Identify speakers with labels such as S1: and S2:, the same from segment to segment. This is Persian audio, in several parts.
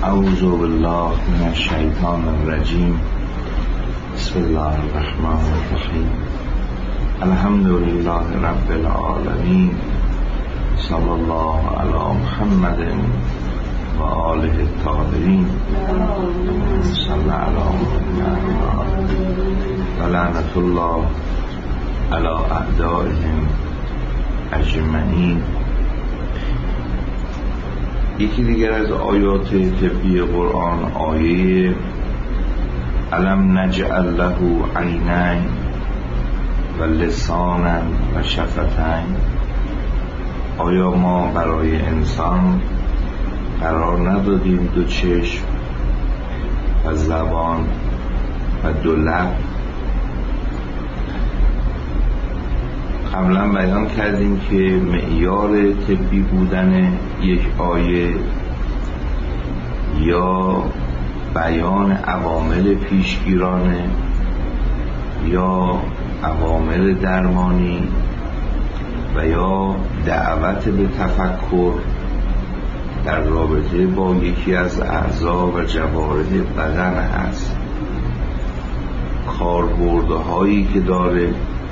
S1: اعوذ بالله من الشیطان الرجیم. بسم الله الرحمن الرحیم. الحمد لله رب العالمین. صلی الله علی محمد و آله الطاهرین. صلی علی محمد و لعنت الله علی اعدائهم اجمعین. یکی دیگر از آیات طبی قرآن آیه الم نجعل له عینین و لسانا و شفتین. آیا ما برای انسان قرار ندادیم دو چشم و زبان و دو لب؟ قبلا بیان کردیم که معیار طبی بودن یک آیه یا بیان عوامل پیشگیرانه یا عوامل درمانی و یا دعوت به تفکر در رابطه با یکی از اعضا و جوارح بدن هست، کاربردهایی که داره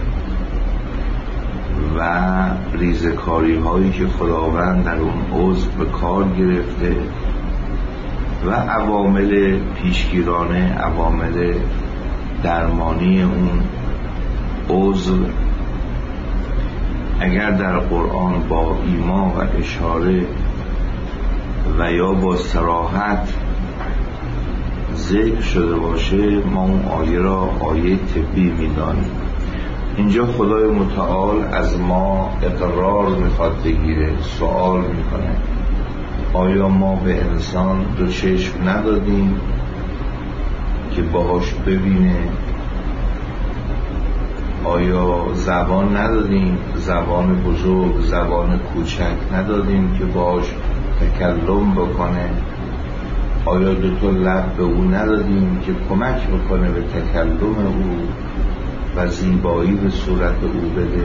S1: و ریزکاری هایی که خداوند در اون عضو به کار گرفته و عوامل پیشگیرانه، عوامل درمانی اون عضو. اگر در قرآن با ایما و اشاره و یا با صراحت ذکر شده باشه، ما اون آیه را آیه طبی می‌دانیم. اینجا خدای متعال از ما اقرار میخواد بگیره، سوال میکنه آیا ما به انسان دو چشم ندادیم که باهاش ببینه؟ آیا زبان ندادیم، زبان بزرگ، زبان کوچک ندادیم که باهاش تکلم بکنه؟ آیا دو تا لب به او ندادیم که کمک بکنه به تکلم او و زیبایی به صورت او بده؟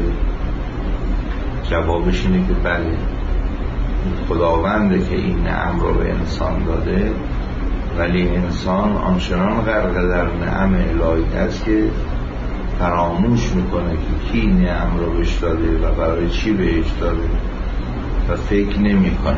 S1: جوابش اینه که بله، خداونده که این نعم رو به انسان داده، ولی انسان آنچنان غرق در نعم الهی است که فراموش میکنه که کی نعم رو بهش داده و برای چی بهش داده و فکر نمیکنه.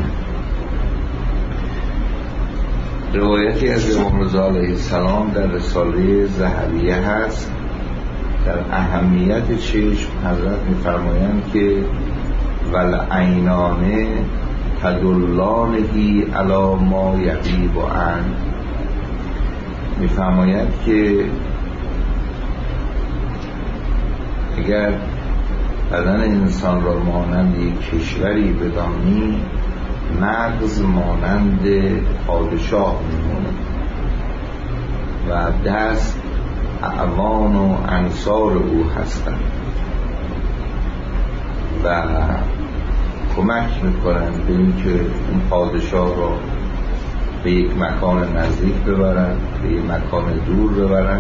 S1: روایتی از امام رضا علیه السلام در رساله ذهبیه هست. در اهمیت چشم حضرت می‌فرمایند که والعینان تدلانه علی ما یغیب عن. می‌فرماید که اگر بدن انسان را مانند یک کشوری بدانی، مغز مانند پادشاه میمونه و دست اعوان و انصار او هستند و کمک میکنن به اینکه اون پادشاه را به یک مکان نزدیک ببرن، به یک مکان دور ببرن،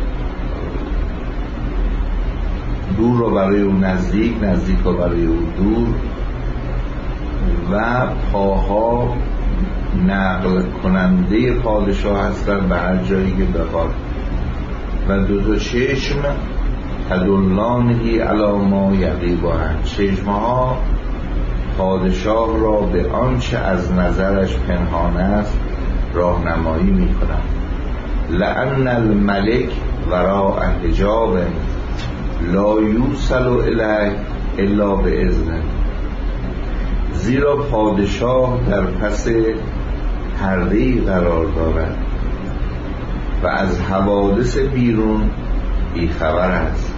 S1: دور رو برای اون نزدیک، نزدیک رو برای اون دور، و پاها نقل کننده پادشاه هستن به هر جایی که بخواد، و دو تا چشم تدلانهی علی ما یغیب عن. چشمها پادشاه را به آنچه از نظرش پنهان است راهنمایی می‌کنند. لأن الملک وراء حجاب لا یوصل الیه الا باذنه. زیرا پادشاه در پس پرده‌ای قرار دارد و از حوادث بیرون بیخبر است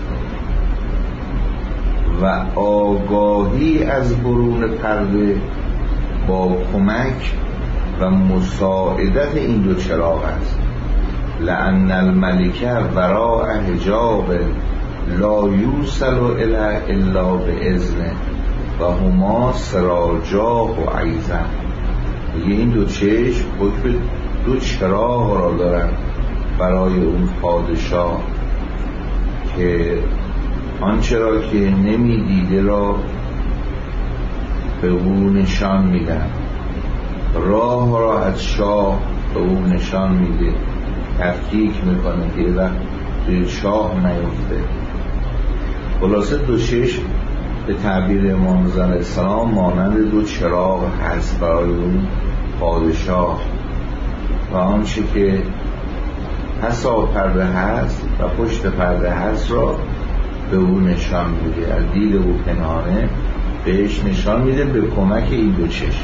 S1: و آگاهی از برون پرده با کمک و مساعدت این دو چراغ است. لأن الملک وراء حجاب لا یوصل الیه الا باذنه و هما سراجاه و عیزن. این دو چشم حکم دو چراغ را دارند برای اون پادشاه که آنچه را که نمی دیده را به او نشان میدن راه را از شاه به او نشان میده، تفکیک میکنه که یه وقت توی شاه نیفته. خلاصه دو چشم به تعبیر امام رضا علیه السلام مانند دو چراغ هست برای اون پادشاه و آنچه که پسا پرده هست و پشت پرده هست را به او نشان میده، از دید او پنهانه بهش نشان میده به کمک این دو چشم.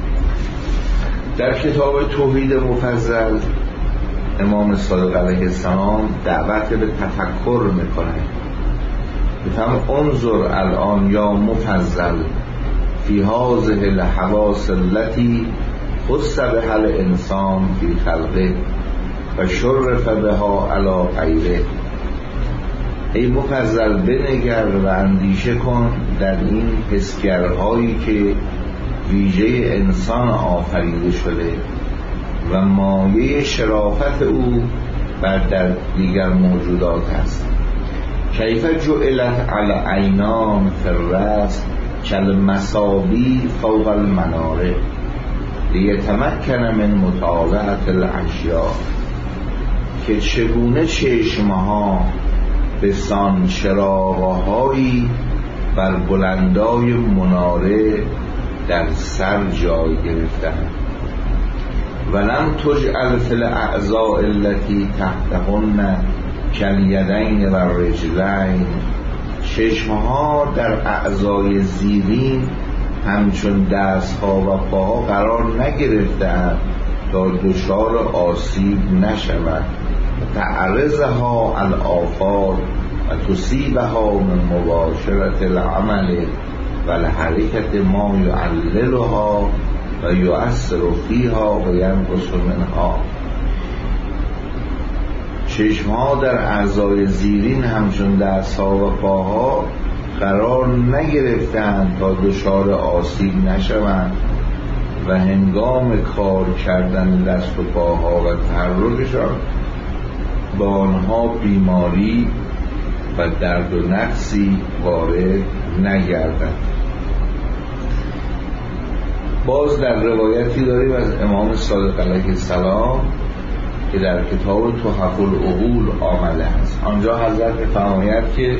S1: در کتاب توحید مفضل امام صادق علیه السلام دعوت به تفکر میکنه. بفهم انظر الان یا مفضل فی هذه الحواس التي خص بها الانسان فی خلقه و شرف بها علی غیره. ای مفضل بنگر و اندیشه کن در این حسگرهایی که ویژه انسان آفریده شده و مایه شرافت او بر در دیگر موجودات است. کیف جعلت علی عینان فی الرأس کالمصابیح فوق المناره لیتمکن من مطالعة الاشیاء. که چگونه چشمها به سان چراغ‌هایی بر بلندای مناره در سر جای گرفتند. ولم تجعل فی الاعضاء التي تحتهن کالیدین و رجلین. چشمها در اعضای زیرین همچون دستها و پاها قرار نگرفتند تا دچار آسیب نشود. تعرضها الآفات و تصیبها من مباشرة العمل و الحرکت ما یعللها و یؤثر فیها و ینقص منها. چشمها در اعضای زیرین همچون دستها و پاها قرار نگرفتند تا دچار آسیب نشوند و هنگام کار کردن دست و پاها و تحرکشان به آنها بیماری و درد و نقصی وارد نگردد. باز در روایتی داریم از امام صادق علیه السلام که در کتاب تحف العقول آمده است. آنجا حضرت می‌فرماید که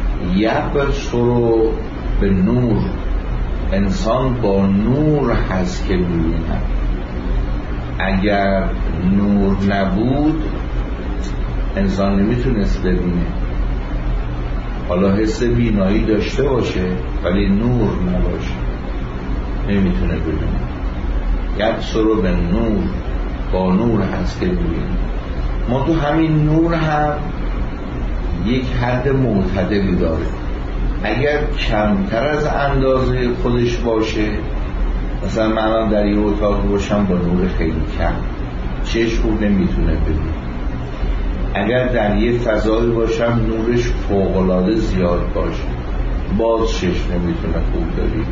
S1: یبصر به نور، انسان با نور هست که می‌بیند. اگر نور نبود انسان نمیتونست ببینه. حالا حس بینایی داشته باشه ولی نور نباشه نمیتونه ببینه. یبصر به نور، با نور هست که ببینه. ما تو همین نور هم یک حد معتدلی داره. اگر کمتر از اندازه خودش باشه، مثلا من الان در یه اتاق باشم با نور خیلی کم، چشم خوب نمیتونه ببینه. اگر در یه فضایی باشم نورش فوق‌العاده زیاد باشه، باز چشم نمیتونه خوب ببینه.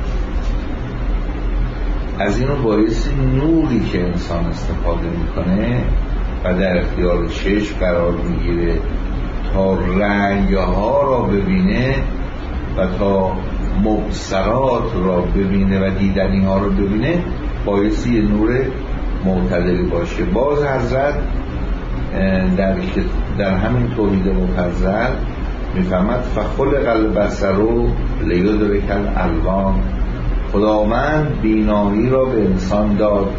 S1: از اینو بایستی نوری که انسان استفاده میکنه و در اختیار چشم قرار میگیره تا رنگها را ببینه و تا مبصرات را ببینه و دیدنی ها را ببینه، بایستی یه نور معتدلی باشه. باز حضرت در همین توحید مفضل میفهمد فخلق البصر لیدرک الالوان. خداوند بینایی را به انسان داد،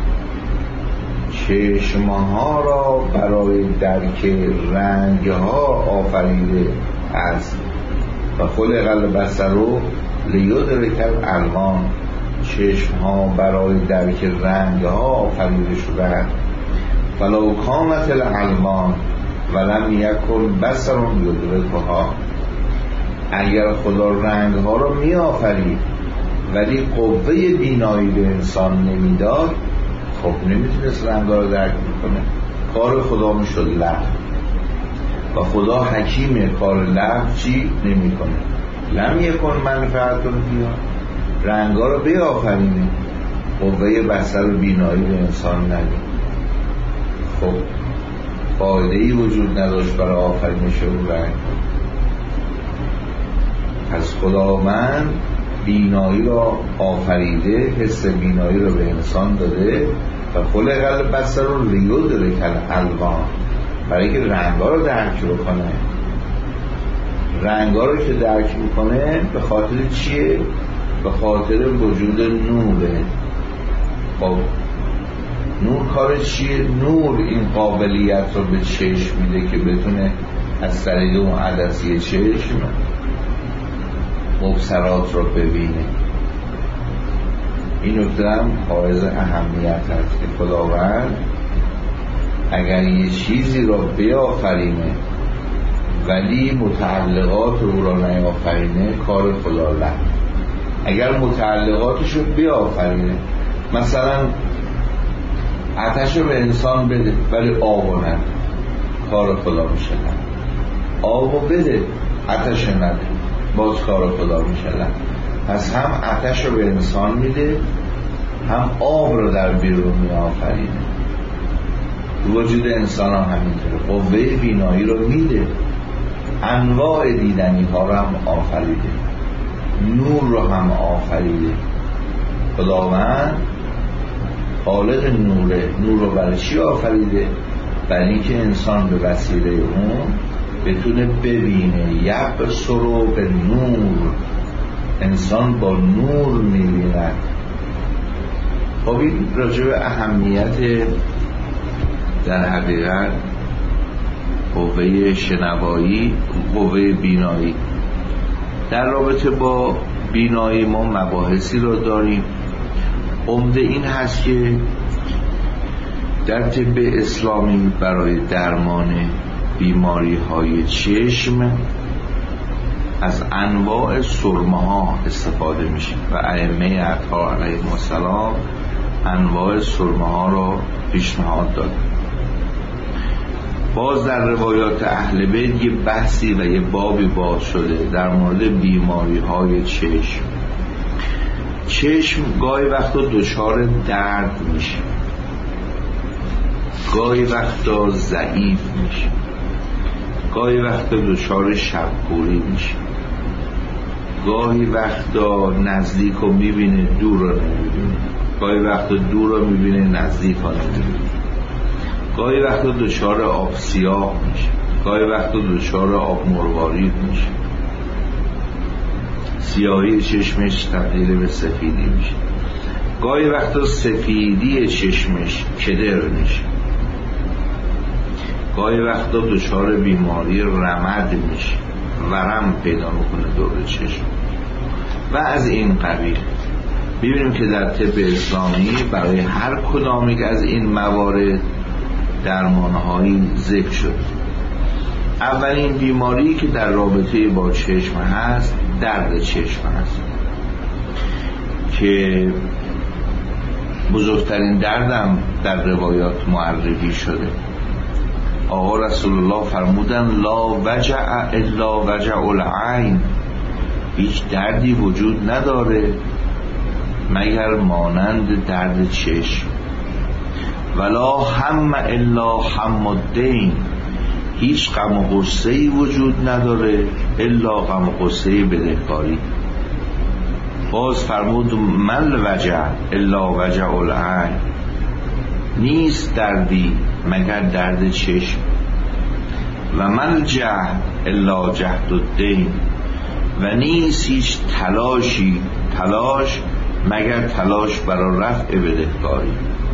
S1: چشمها را برای درک رنگها آفریده است. و خلق البصر لیدرک الالوان، چشمها برای درک رنگها آفریده شدند. فلو کانت الالوان ولم یکن بصر یدرکها. اگر خدا رنگها را می آفرید ولی قوه بینایی به انسان نمیداد، خب نمیتونست رنگها را درک کنه. کار خدا میشد لغو و خدا حکیم، کار لغو چی نمی کنه. لم یکن منفعتون فیها، رنگها را بیافرینه، قوه بصر و بینایی به انسان نده. خب فایده‌ای وجود نداشت برای آفرینش او رنگ. از خداوند بینایی را آفریده، حس بینایی را به انسان داده و خلق البصر رو لیدرک الالوان، برای که رنگا رو درک بکنه. رنگا رو که درک میکنه به خاطر چیه؟ به خاطر وجود نوره. خب نور کار چیه؟ نور این قابلیت رو به چشم میده که بتونه از طریق اون عدسی چشم مبصرات رو ببینه. این نکته هم حائز اهمیت هست که خداوند اگر یه چیزی را بیافرینه ولی متعلقات او را نیافرینه، کار خدا لغو. اگر متعلقاتش رو بیافرینه، مثلا آتش رو به انسان بده ولی آب نده، کار خدا میشه لغو. آب بده آتش نده، باز کار خدا میشه لغو. پس هم آتش رو به انسان میده، هم آب رو در بیرون میآفرینه. وجود انسان هم همینطوره. قوه بینایی رو میده، انواع دیدنی ها رو هم آفریده، نور رو هم آفریده. خداوند خالق نوره. نور رو برای چی آفریده؟ برای اینکه انسان به وسیله اون بتونه ببینه. یبصر به نور، انسان با نور میبیند. خب این راجع به اهمیت در حقیقت قوه شنوایی، قوه بینایی. در رابطه با بینایی ما مباحثی را داریم. عمده این هست که در طب اسلامی برای درمان بیماری های چشم از انواع سرمه ها استفاده میشه و ائمه اطهار علیهم السلام انواع سرمه ها را پیشنهاد داد. باز در روایات اهل بیت یه بحثی و یه بابی باز شده در مورد بیماری های چشم. چشم گاهی وقتا دچار درد میشه، گاهی وقتا ضعیف میشه، گاهی وقتا دچار شب‌کوری میشه، گاهی وقتا نزدیک رو میبینه دور رو نمیبینه، گاهی وقتا دور رو میبینه نزدیک رو نمیبینه، گاهی وقتا دچار آب سیاه میشه، گاهی وقتا دچار آب مروارید میشه، سیاهی چشمش تبدیل به سفیدی میشه، گاهی وقتا سفیدی چشمش کدر میشه، گاهی وقتا دچار بیماری رمد میشه، ورم پیدا میکنه دور چشم و از این قبیل. ببینیم که در طب اسلامی برای هر کدام یک از این موارد درمانهایی ذکر شد. اولین بیماری که در رابطه با چشم هست درد چشم هست که بزرگترین دردم در روایات معرفی شده. آقا رسول الله فرمودن لا وجع الا وجع العین، هیچ دردی وجود نداره مگر مانند درد چشم. ولا هم الا هم الدین، هیچ غم و غصه‌ای وجود نداره الا غم و غصه بدهکاری. باز فرمود من وجع الا وجع العین، نیست دردی مگر درد چشم. و من جهد الا جهد الدین، و نیست هیچ تلاش مگر تلاش برای رفع بدهکاری.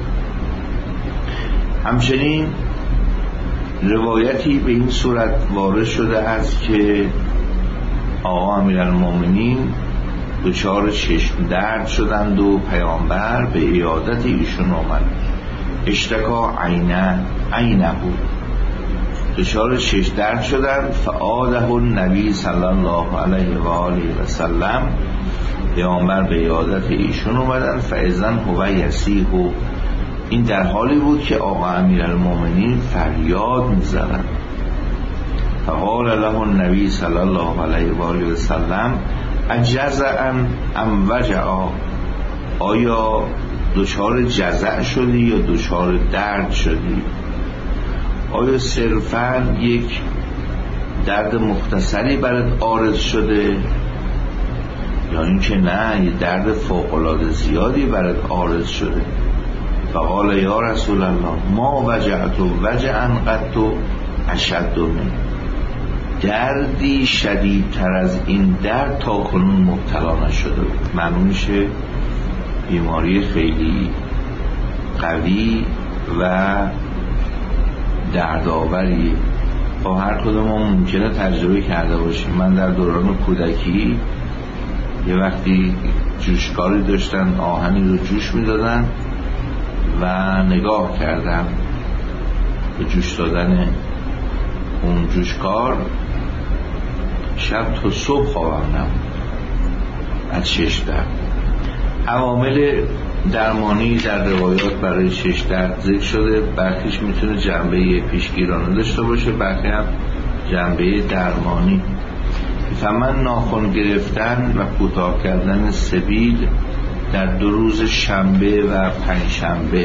S1: همچنین روایتی به این صورت وارد شده است که آقا امیرالمومنین دچار چشم درد شدند و پیامبر به عیادت ایشون آمد. اشتکا عینه بود، دچار چشم درد شدند. فعاده النبی صلی الله علیه و آله و سلم، پیامبر به عیادت ایشون اومدن. فاذن هو یصیح، این در حالی بود که آقا امیرالمومنین فریاد می‌زدند. فقال له النبی صلی الله علیه و آله و سلم اجزعا ام وجعا، آیا دچار جزع شدی یا دچار درد شدی؟ آیا صرفاً یک درد مختصری برات عارض شده یا اینکه نه یه درد فوق‌العاده زیادی برات عارض شده. فقال یا رسول الله ما وجعت وجعا قط اشد من، دردی شدیدتر از این درد تا کنون مبتلا نشده. معلوم میشه بیماری خیلی قوی و دردآوری با هر کدوم ما ممکنه تجربه کرده باشیم. من در دوران کودکی یه وقتی جوشکاری داشتن، آهنی رو جوش میدادن و نگاه کردم به جوش دادن اون جوشکار، شب تا صبح خوابم نبود از چش درد. عوامل درمانی در روایات برای چش درد ذکر شده، برخیش میتونه جنبه پیشگیرانه داشته باشه، برخی هم جنبه درمانی. فمن ناخن گرفتن و کوتاه کردن سبیل در 2 روز شنبه و پنجشنبه،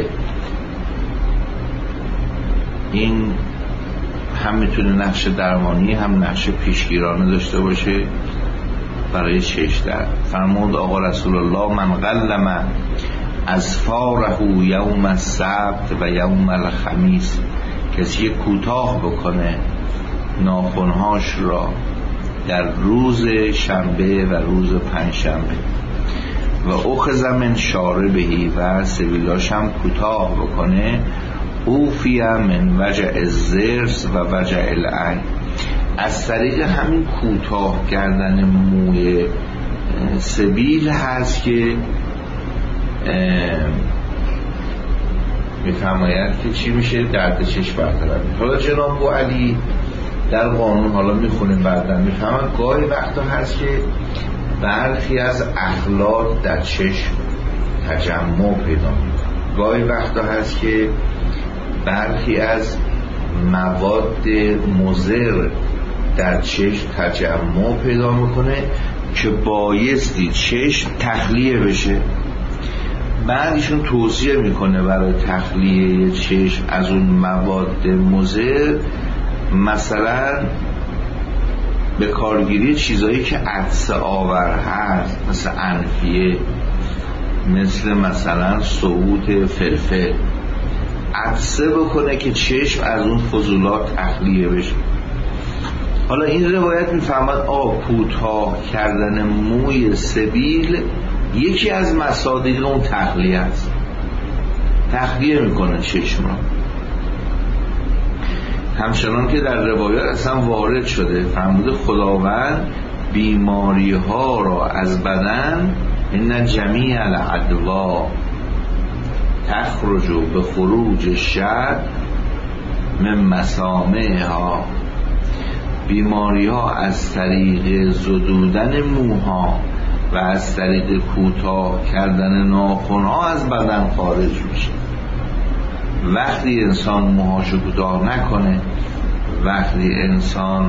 S1: این هم میتونه نقش درمانی هم نقش پیشگیرانه داشته باشه برای چش درد. فرمود آقا رسول الله من قلم اظفاره یوم السبت و یوم الخمیس، کسی کوتاه بکنه ناخنهاش را در روز شنبه و روز پنجشنبه و اخذ من شاربهی و سبیلاش هم کوتاه بکنه، اوفی من وجع الضرس و وجع العین، از طریق همین کوتاه کردن موی سبیل هست که میفرماید که چی میشه؟ درد چشم برطرف. حالا جناب ابو علی در قانون، حالا میخونیم بعدا میفهمن گاهی وقتا هست که برخی از اخلاط در چشم تجمع پیدا میکنه، گاهی وقتا هست که برخی از مواد مضر در چشم تجمع پیدا میکنه که بایستی چشم تخلیه بشه. بعدشون توصیه میکنه برای تخلیه چشم از اون مواد مضر مثلا به کارگیری چیزایی که عطسه آور هست، مثل انفیه، مثلا صعود فلفل، عطسه بکنه که چشم از اون فضولات تخلیه بشه. حالا این روایت میفهمد کوتاه کردن موی سبیل یکی از مصادیق اون تخلیه است، تخلیه میکنه چشم را. همچنان که در روایات اصلا وارد شده فرموده خداوند بیماری ها را از بدن، ان جمیع الادوا تخرج به خروج شد من مسامعها، بیماری ها از طریق زدودن موها و از طریق کوتاه کردن ناخن‌ها از بدن خارج میشه. وقتی انسان موهاشو کوتاه نکنه، وقتی انسان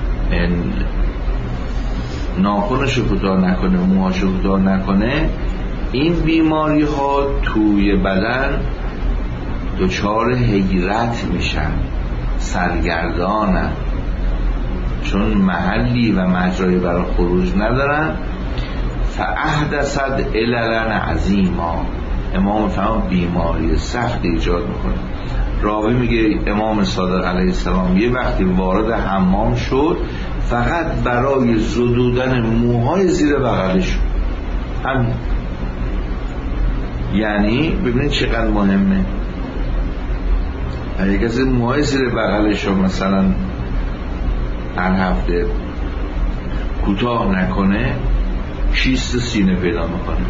S1: ناخنشو کوتاه نکنه، موهاشو کوتاه نکنه، این بیماری ها توی بدن دچار حیرت میشن، سرگردانن، چون محلی و مجرایی برای خروج ندارن. فاحدثت عللا عظیما، امام فرمان بیماری سخت ایجاد میکنه. راوی میگه امام صادق علیه السلام یه وقتی وارد حمام شد فقط برای زدودن موهای زیر بغلش، همین. یعنی ببینید چقدر مهمه، اگه کسی موهای زیر بغلش رو مثلا هر هفته کوتاه نکنه کیست سینه پیدا میکنه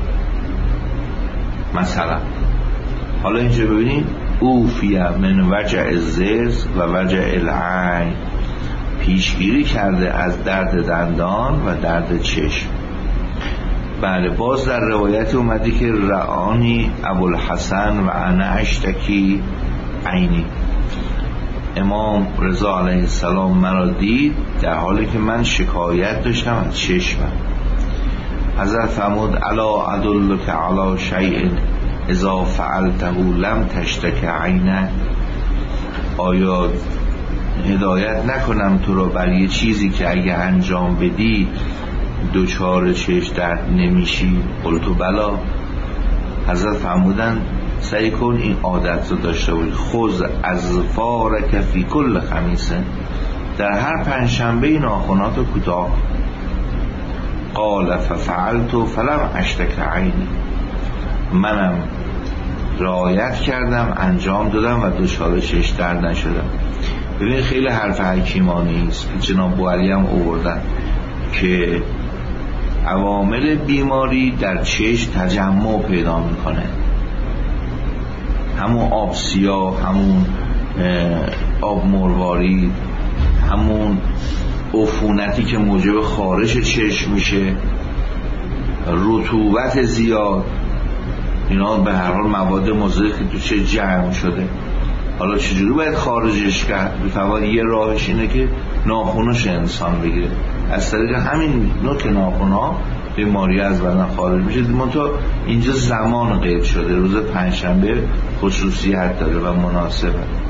S1: مثلا. حالا اینجا ببینید اوفیه من وجع الضرس و وجع العین، پیشگیری کرده از درد دندان و درد چشم. بله، باز در روایت اومده که رعانی ابوالحسن و انا اشتکی عینی، امام رضا علیه السلام مرا دید در حالی که من شکایت داشتم از چشمم. حضرت فرمود الا ادلک علی شیء اذا فعلته لم تشتک عینه، آیا هدایت نکنم تو رو بر یه چیزی که اگه انجام بدی دوچار چشم درد نمیشی؟ قلتو بلا. حضرت فرمودن سعی کن این عادت رو داشته باشی. خذ اظفارک فی کل خمیسه، در هر پنجشنبه ناخنات رو کوتاه. قال ففعلت فلم اشتک عینی، منم رعایت کردم، انجام دادم و دچار چشم درد نشدم. ببین خیلی حرف حکیمانه است که جناب بوعلی هم آوردن که عوامل بیماری در چشم تجمع پیدا میکنه. همون آب سیاه، همون آب مروارید، همون عفونتی که موجب خارش چشم میشه، رطوبت زیاد، اینا به هر حال مواد مضر که تو چشم جمع شده. حالا چجوری باید خارجش کرد؟ بفرمایید یه راهش اینه که ناخنش انسان بگیره، از طریق همین نوک ناخن‌ها بیماری از بدن خارج میشه. منتها اینجا زمان قید شده، روز پنجشنبه خصوصیت داره و مناسبه.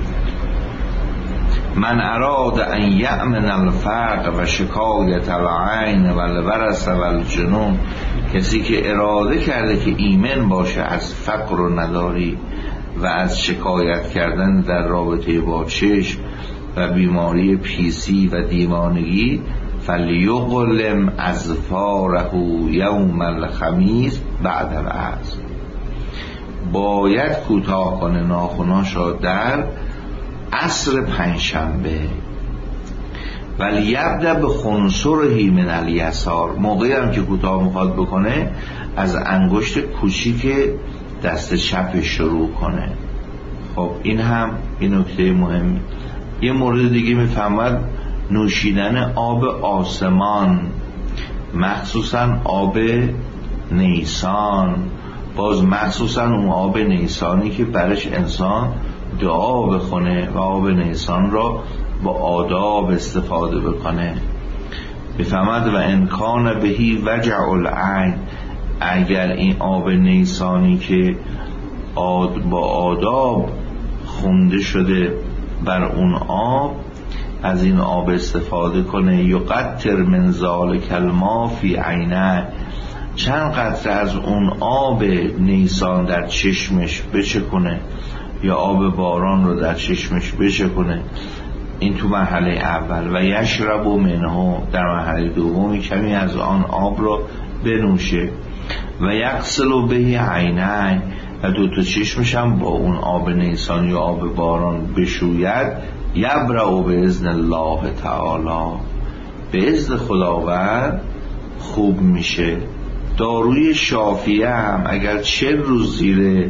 S1: من اراد ان یأمن الفقر و شکایت العین و الورث و الجنون، کسی که اراده کرده که ایمن باشه از فقر و نداری و از شکایت کردن در رابطه با چشم و بیماری پیسی و دیوانگی، فلیقلم اظفاره یوم الخمیس بعد العصر، باید کوتاه کنه ناخناشو در عصر پنجشنبه. ولی یبدأ به خنصره من الیسار، موقعی هم که کوتاه میخواد بکنه از انگشت کوچیک دست چپ شروع کنه. خب این هم این نکته مهمی. یه مورد دیگه میفهمد نوشیدن آب آسمان، مخصوصا آب نیسان، باز مخصوصا اون آب نیسانی که برش انسان دعا بخونه و آب نیسان را با آداب استفاده بکنه. بفهمد و انکان بهی وجع العین، اگر این آب نیسانی که با آداب خونده شده بر اون آب، از این آب استفاده کنه. یقطر من ذالک الماء فی عینه، چند قطره از اون آب نیسان در چشمش بچکونه یا آب باران رو در چشمش بچکونه. این تو مرحله اول. و یشرب منه، در مرحله دومی کمی از آن آب رو بنوشه. و یغسل به عینه، و دوتا چشمش هم با اون آب نیسان یا آب باران بشوید. یبرأ باذن الله تعالی، به اذن خداوند خوب میشه. داروی شافیه هم اگر 40 روز زیر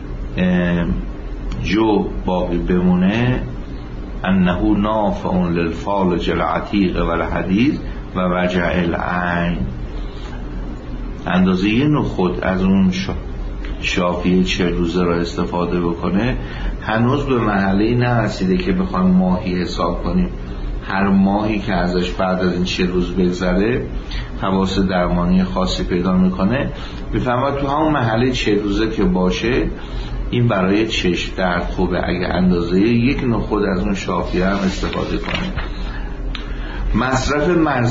S1: جو باقی بمونه، انه نافع للفالج العتیق و الحدیث و وجع العین، اندازه یه نخود از اون شافیه 40 روزه را استفاده بکنه، هنوز به مرحله نرسیده که بخوایم ماهی حساب کنیم. هر ماهی که ازش بعد از این 40 روز بگذره خواص درمانی خاصی پیدا میکنه. بفهمد تو همون مرحله 40 روزه که باشه این برای چشم درد خوبه، اگه اندازه یک نخود از اون شافیه هم استفاده کنه. مصرف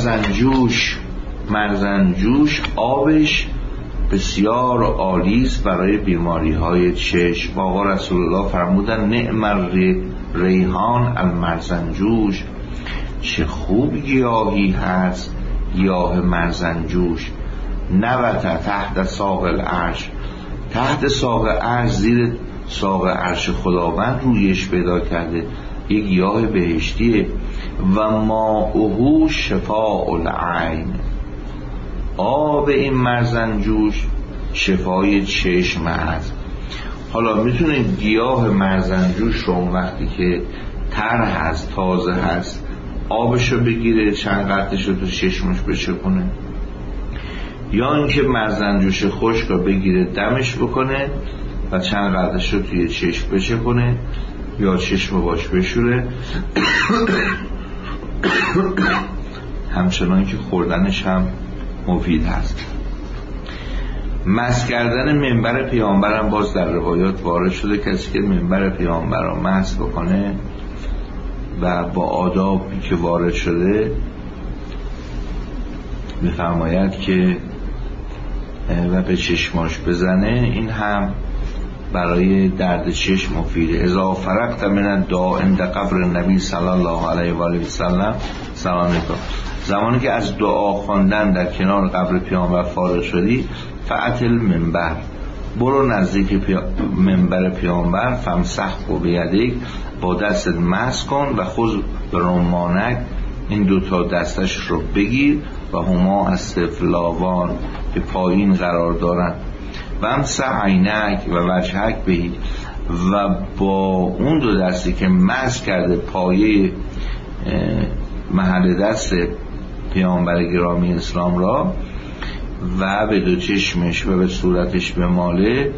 S1: مرزنجوش آبش بسیار عالی است برای بیماری های چشم. آقا رسول الله فرمودن نعم ریحان المرزنجوش، چه خوب گیاهی هست گیاه مرزنجوش. نبت تحت ساق العرش، تحت ساق عرش، زیر ساق عرش خداوند رویش پیدا کرده، یک گیاه بهشتیه. و ماؤه شفاء العین، آب این مرزنجوش شفای چشم است. حالا میتونید گیاه مرزنجوش رو وقتی که تر هست، تازه هست، آبشو بگیره چند قطره‌ش رو تو چشمش بچکونه، یا اینکه مرزنجوش خشک رو بگیره دمش بکنه و چند قطره‌ش رو توی چشم بچکونه یا چشم باش بشوره. همچنان که خوردنش هم مفید هست. مس کردن منبر پیامبرم باز در روایات وارد شده، کسی که منبر پیامبر رو مس بکنه و با آدابی که وارد شده میفرماید که و به چشماش بزنه، این هم برای درد چشم مفیده. اذا فرغت من الدعاء عند قبر نبی صلی الله علیه و آله و سلم سلامکا، زمانی که از دعا خواندن در کنار قبر پیامبر فارغ شدی، فأتل منبر، برو نزدیک منبر پیامبر، فمسح به یدیک، با دستت مسح کن، و خذ برمانک، این دوتا دستش رو بگیر، و هما استفلاوان که پایین قرار دارن، و امسح عینک و وجهک بهی، و با اون دو دستی که مسح کرده پایه محل دست پیامبر گرامی اسلام را و به دو چشمش و به صورتش بماله،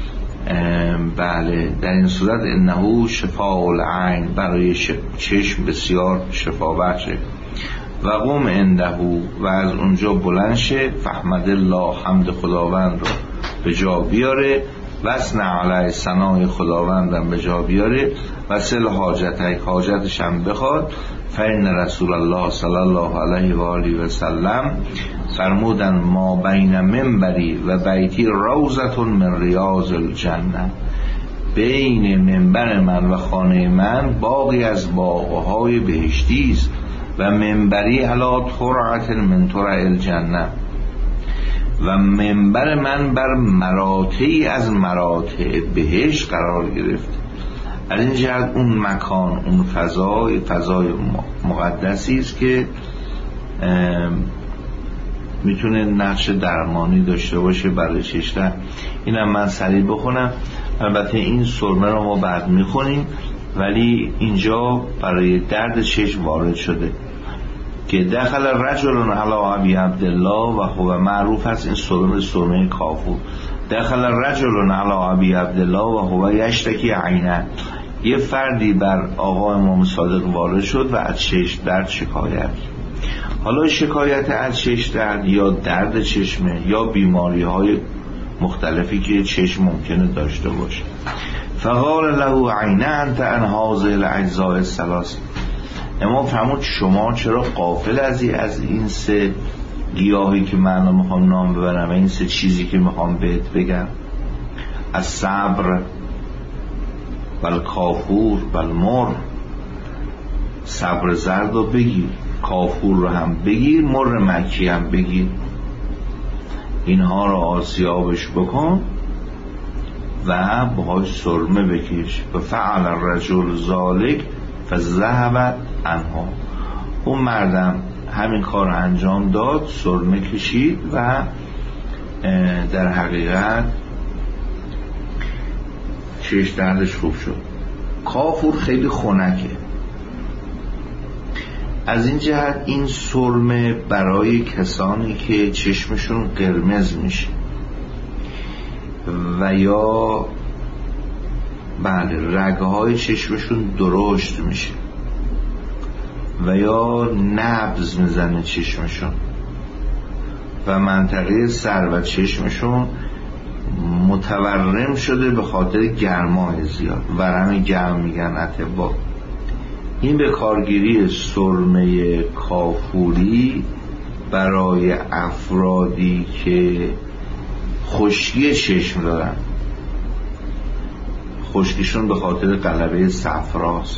S1: بله در این صورت انه شفاء العین، برای چشم بسیار شفا بخشه. و قوم عنده، و از اونجا بلند شه، فحمد الله، حمد خداوند رو به جا بیاره، و اثنی علیه، ثنای خداوندم به جا بیاره، و سل حاجتک، حاجتش هم بخواد. فإن رسول الله صلی الله علیه و آله و سلم فرمودن ما بین منبری و بیتی روضة من ریاض الجنه، بین منبر من و خانه من باغی از باغهای بهشتی است، و منبری علی ترعة من ترع الجنه، و منبر من بر مراتعی از مراتع بهشت قرار گرفت. از این جهت اون مکان، اون فضای مقدسی است که میتونه نقش درمانی داشته باشه برای چشم. اینم من سریع بخونم، البته این سرمه رو ما بعد میخونیم، ولی اینجا برای درد چشم وارد شده که دخل رجل علی ابی عبدالله و هو معروف است. این سرمه کافور. دخل رجل علی ابی عبدالله و هو یشتکی عینه، یه فردی بر آقا امام صادق وارد شد و از چشم درد شکایت. حالا شکایت از چشم درد یا درد چشمه یا بیماری های مختلفی که چشم ممکنه داشته باشه. فقال له عینه انت عن هذه الاجزاء الثلاث، امام فرمود شما چرا غافل از این سه گیاهی که من میخوام نام ببرم و این سه چیزی که میخوام بهت بگم، از صبر بل کافور بل مر، صبر زرد رو بگیر، کافور رو هم بگیر، مر مکی هم بگیر، اینها رو آسیابش بکن و باهاش سرمه بکش. و فعل الرجل ذالک فذهبت عنها، اون مردم همین کار انجام داد، سرمه کشید و در حقیقت چشم دردش خوب شد. کافور خیلی خنکه، از این جهت این سرمه برای کسانی که چشمشون قرمز میشه و یا بله رگهای چشمشون درشت میشه و یا نبض میزنه چشمشون و منطقه سر و چشمشون متورم شده به خاطر گرمای زیاد، ورم گرم میگن اطباء، این به کارگیری سرمه کافوری برای افرادی که خشکی چشم دارن، خشکیشون به خاطر غلبه صفراست،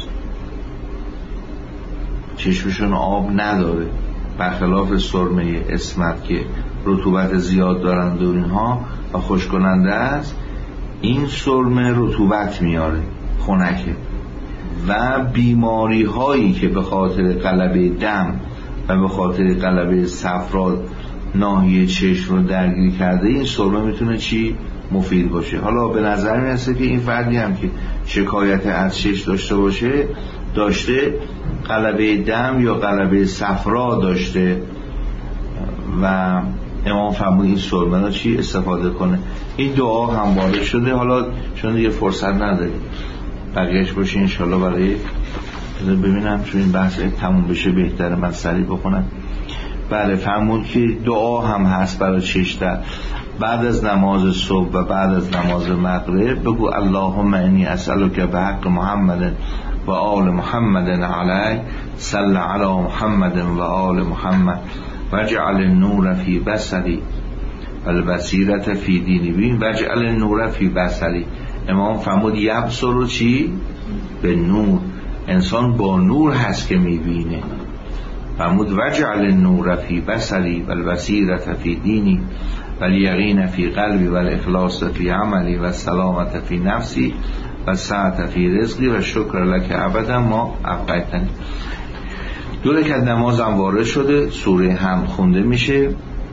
S1: چشمشون آب نداره، برخلاف سرمه اسمت که رطوبت زیاد دارند و اینها و خشک کننده است، این سرمه رطوبت میاره، خنکه و بیماری هایی که به خاطر غلبه دم و به خاطر غلبه صفرا ناحیه چشم رو درگیر کرده، این سرمه میتونه چی؟ مفید باشه. حالا به نظر میرسه که این فردی هم که شکایت از چشم داشته باشه، داشته غلبه دم یا غلبه صفرا داشته و امام فرمود این سرمه رو چی استفاده کنه. این دعا هم وارد شده. حالا چون دیگه فرصت نداریم بقیهش باشه انشالله برای ببینم، چون این بحث تموم بشه بهتره من سریع بکنم. بله فرمود که دعا هم هست برای چشم. بعد از نماز صبح و بعد از نماز مغرب بگو اللهم انی اسألک بحق محمد و آل محمد علیه صل علی محمد و آل محمد وجعل النور فی بصری والبصیرة فی دینی. ببین وجعل النور فی بصری، امام فرمود یبصر چی؟ به نور. انسان با نور هست که میبینه. فرمود وجعل النور فی بصری والبصیرة فی دینی والیقین فی قلبی والاخلاص فی عملی والسلامة فی نفسی والسعة فی رزقی و شکر لک ابدا ما ابقیتنی. 2 رکعت نمازم وارد شده، سوره هم خونده میشه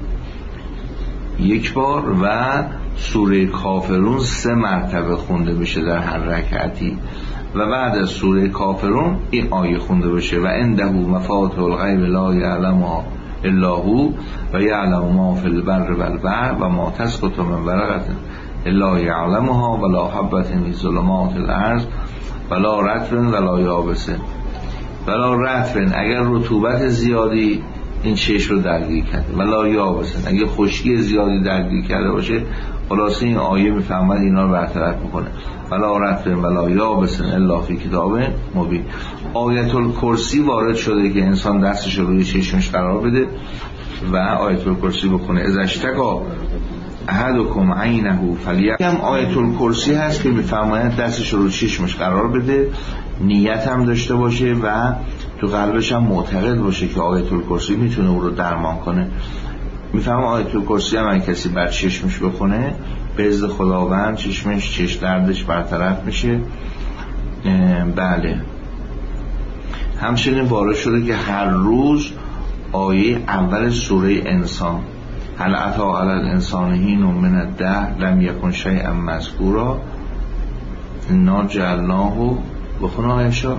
S1: 1 بار و سوره کافرون 3 مرتبه خونده میشه در هر رکعتی و بعد از سوره کافرون این آیه خونده بشه و عنده مفاتح الغیب لا یعلمها الا هو و یعلم ما فی البر والبحر و ما تسقط من ورقة الا یعلمها ولا حبة فی ظلمات الارض ولا رطب ولا یابس. ولا رطب اگر رطوبت زیادی این چشم رو درگیر کرده، ولا یابس اگر خشکی زیادی درگیر کرده باشه. خلاصه این آیه میفهمد اینا رو برطرف میکنه. ولا رطب ولا یابس الا فی کتاب مبین. آیت الکرسی وارد شده که انسان دستش رو روی چشمش قرار بده و آیت الکرسی بخونه. اذا اشتکا احدکم عینه فلیعلم. آیت الکرسی هست که میفرماید دستش رو روی چشمش قرار بده، نیت هم داشته باشه و تو قلبش هم معتقد باشه که آیت الکرسی میتونه او رو درمان کنه. میفهمم آیت الکرسی هم اگه کسی بر چشمش بخونه به عزت خداوند چشم دردش برطرف میشه. بله. همچنین وارد شده که هر روز آیه اول سوره انسان هل اتی علی الانسان حین من الدهر لم یکن شیئا مذکورا انا جعلناه بخونه آیشا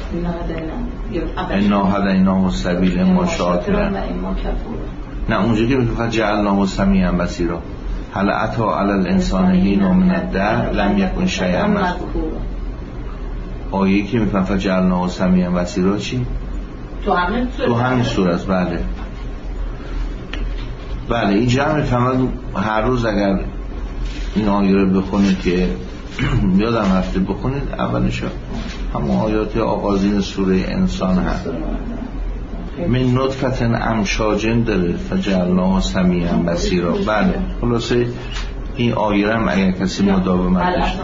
S1: انا هدیناه السبیل اما شاکرا. نه اونجا که میگه جعلناه سمیعا بصیرا. هل اتی علی الانسان حین من الدهر لم یکن شیئا مذکورا. آیه‌ای که میگه جعلناه سمیعا بصیرا چی؟ تو همین سوره است. بله بله. اینجا هم میفهمد هر روز اگر این آیه رو بخونید که یادم رفته بخونید اولش همون آیات آغازین سوره انسان هست. من نطفت امشاجن داره فجعلناه سمیعا بصیرا. بله. خلاصه این آیه هم اگر کسی مداومت داشته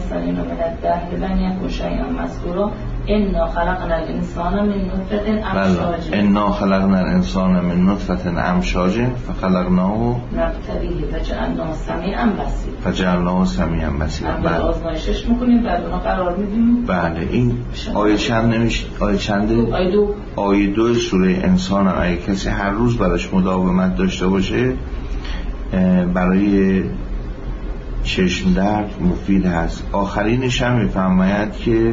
S1: انا خلقنا الانسان من نطفه امشاج. انا خلقنا الانسان من نطفه امشاج فخلقناه نبتلیه فجعلناه سمیعا بصیرا. بعد آزمایشش میکنیم بعد اونها قرار میدیم. بله. این آیه چند نمیشه؟ آیه چنده؟ آیه 2 سوره انسان هم اگه کسی هر روز براش مداومت داشته باشه برای چشم درد مفید هست. آخرینش هم میفرماید که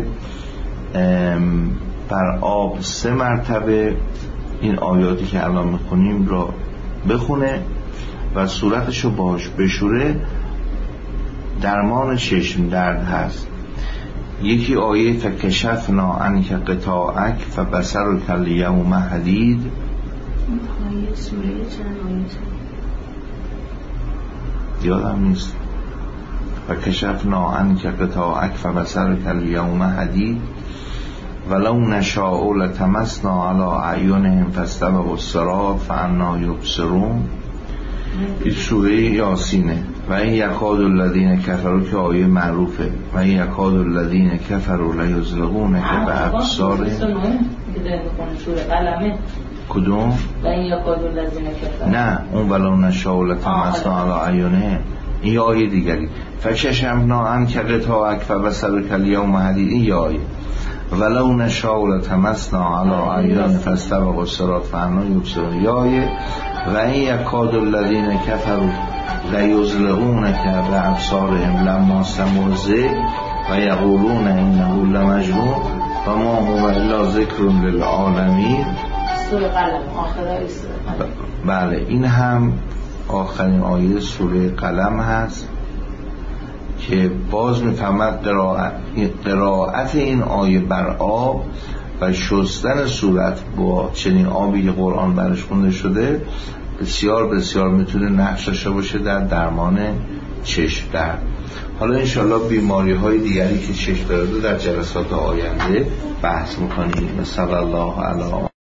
S1: بر آب 3 مرتبه این آیاتی که الان میخونیم را بخونه و صورتشو باش بشوره. درمان چشم درد هست. یکی آیه فکشفنا عنک غطاءک فبصرک الیوم حدید.
S2: آیه سوره چند
S1: یادم نیست. فکشفنا عنک غطاءک فبصرک الیوم حدید ولو نشاء لطمسنا علی اعینهم فاستبقوا الصراط فانا یبصرون. این سوره یاسینه. و این یکاد الذین کفروا که آیه معروفه. و این یکاد الذین کفروا لیزلقونک بابصارهم.
S2: سوره قلمه.
S1: کدوم؟
S2: و این یکاد الذین کفروا.
S1: نه اون ولو نشاء لطمسنا علی اعینهم این آیه دیگری. فکشفنا عنک غطاءک فبصرک الیوم حدید این آیه. ولو نشاء لطمسنا علی اعینهم فاستبقوا الصراط فانا یبصرون یا آیه. و این یکاد الذین کفروا لیزلقونک بابصارهم لما سمعوا الذکر و یقولون انه لمجنون و ما هو الا ذکر للعالمین.
S2: سوره قلم آخرای سوره قلم.
S1: بله. این هم آخرین آیه سوره قلم هست که باز میفهمد قرائت این آیه بر آب و شستن صورت با چنین آبی که قرآن برش خونده شده بسیار بسیار میتونه نقش داشته باشه در درمان چشم درد. حالا انشالله بیماری های دیگری که چشم درد در جلسات آینده بحث میکنیم. صلی الله علیه